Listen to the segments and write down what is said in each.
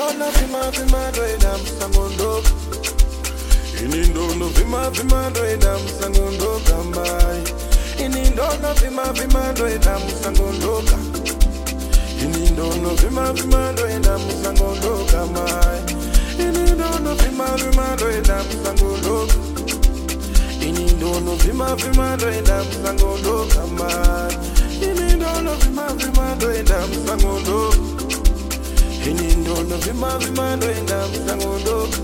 Inindona vima doida msangondoka. Inindona vima doida msangondoka mai. Inindona vima doida msangondoka. Inindona vima doida msangondoka mai. Inindona vima doida msangondoka. Inindona vima doida msangondoka mai. Inindona vima doida msangondoka. Inindona vima doida msangondoka.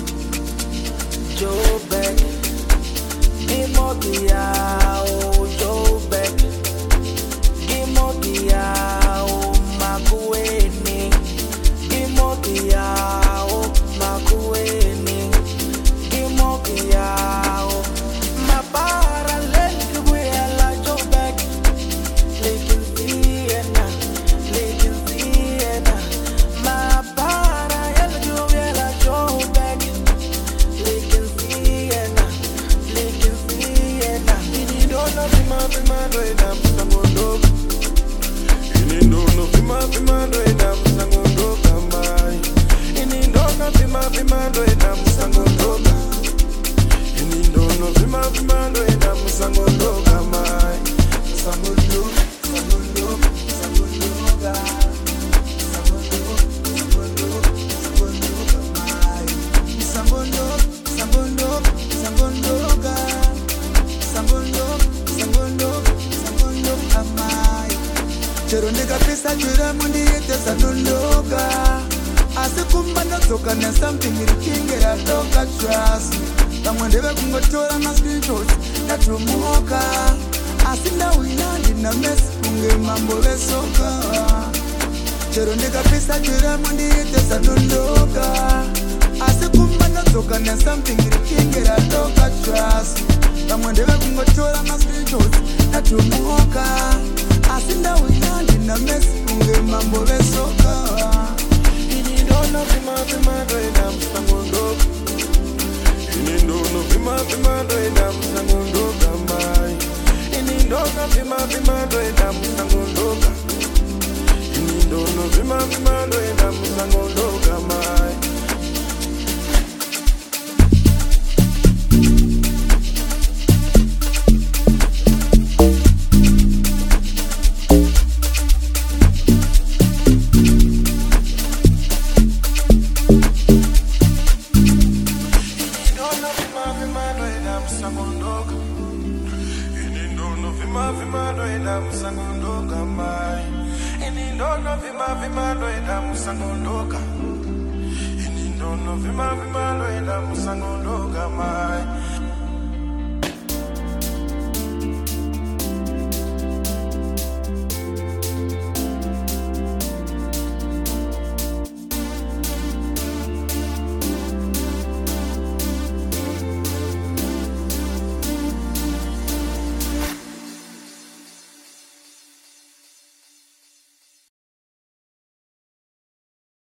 Joe Beck, Gimogiao, Joe Beck, Gimogiao, Makueni, Gimogiao, Makueni, Gimogiao, Mabara Lenguela, Joe Beck, Lekin Siena, Mabara Lenguela, Joe Beck. Inindona vima doida msangondoka. Inindona vima doida msangondoka mai. Inindona vima doida msangondoka. Inindona vima doida msangondoka mai. Msangondoka, msangondoka, msangondoka. Msangondoka mai. Msangondoka, msangondoka, msangondoka. Sangondoka mai. Chero ndikapisa chira mundi yete sanondoka. Asikumba ndotoka na something irikingera toka trust. Pamwe ndeve kungotora ma screenshots ndatomoka. Asinda winandi na mess kunge mambo vesoka. Chero ndikapisa chira mundi yete sanondoka. Asikumba ndotoka na something irikingera toka trust. Pamwe ndeve kungotora ma screenshots ndatomoka. Asinda winandi na mess kunge mambo vesoka. Inindona vima doida msangondoka. Inindona vima doida msangondoka mai. Inindona vima doida msangondoka. Inindona vima doida msangondoka mai. Inindona vima doida msangondoka mai. Inindona vima doida msangondoka. Inindona vima doida msangondoka mai.